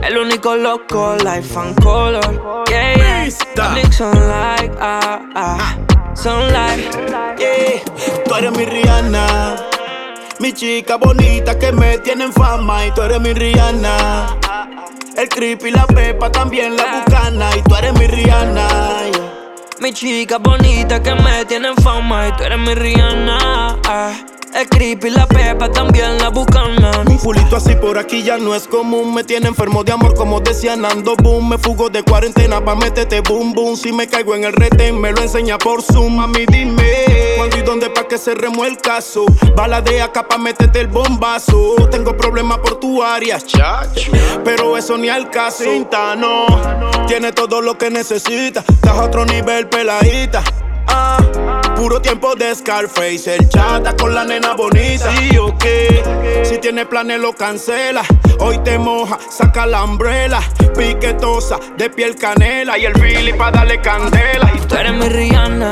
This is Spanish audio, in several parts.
El único loco, life and color. Yeah, yeah. Public sunlight, sunlight. Yeah. Tú eres mi Rihanna, mi chica bonita que me tienen fama. Y tú eres mi Rihanna. El creepy, la pepa, también la bucana. Y tú eres mi Rihanna, yeah. Mi chica bonita que me tienen fama. Y tú eres mi Rihanna. El creepy, la pepa, también la bucana. Un fulito así por aquí ya no es común. Me tiene enfermo de amor como decían ando boom. Me fugo de cuarentena pa' meterte boom boom. Si me caigo en el retén me lo enseña por Zoom. Mami dime cuándo y dónde pa' que cerremos el caso. Bala de acá pa' meterte el bombazo. Tengo problemas por tu área, chacho, pero eso ni al caso. Cinta no, tiene todo lo que necesita. Estás a otro nivel peladita. Puro tiempo de Scarface, el chata con la nena bonita. Sí, ok, si tiene planes lo cancela. Hoy te moja, saca la umbrella. Piquetosa, de piel canela. Y el Billy pa' darle candela. Tú eres mi Rihanna,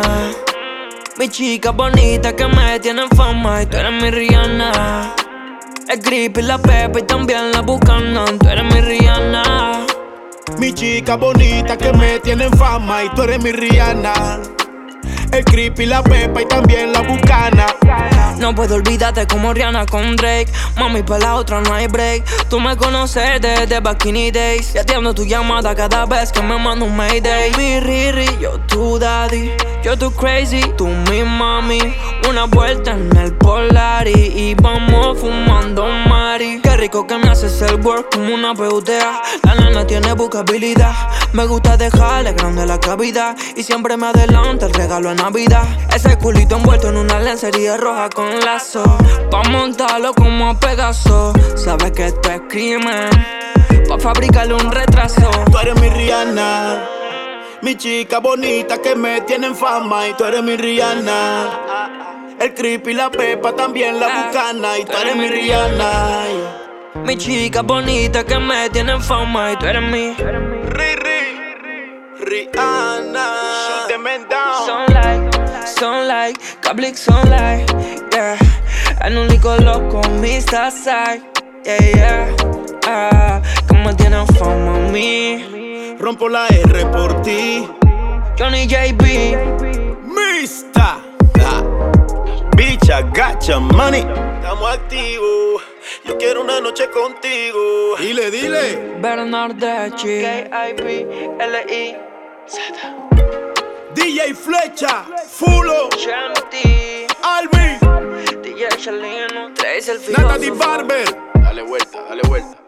mi chica bonita que me tienen fama. Y tú eres mi Rihanna. El creepy, la pepa y también la bucana. Tú eres mi Rihanna. Mi chica bonita que me tienen fama. Y tú eres mi Rihanna. El creepy, la pepa y también la bucana. No puedo olvidarte como Rihanna con Drake. Mami, pa' la otra no hay break. Tú me conoces desde back in the days. Y atiendo tu llamada cada vez que me mando un mayday. Mi Riri, yo tu daddy. Yo tu crazy, tú mi mami. Una vuelta en el Polari y vamos fumando mari. Qué rico que me haces el work como una PUTA. La nena tiene buscabilidad. Me gusta dejarle grande la cavidad. Y siempre me adelanta el regalo en Navidad. Ese culito envuelto en una lencería roja con lazo. Pa' montarlo como a Pegaso. Sabes que esto es crimen. Pa' fabricarle un retraso. Tú eres mi Rihanna, mi chica bonita que me tienen fama. Y tú eres mi Rihanna. El creepy, la pepa, también la bucana. Y tú eres mi Rihanna, yeah. Mi chica bonita que me tienen fama. Y tú eres mi Rihanna. Shoot the man down. Sunlight, Public sunlight, yeah. El único loco, Mr. Side, yeah, yeah. Que me tienen fama a mí. Rompo la R por ti. Johnny JB, Mr. Bicha, gacha, money. Estamos activos. Yo quiero una noche contigo. Dile. Bernardeschi, KIBLI, DJ Flecha, Fulo, Chanti, Alvin, DJ Chalino, Trace el Nata Di filósofo. Barber. Dale vuelta.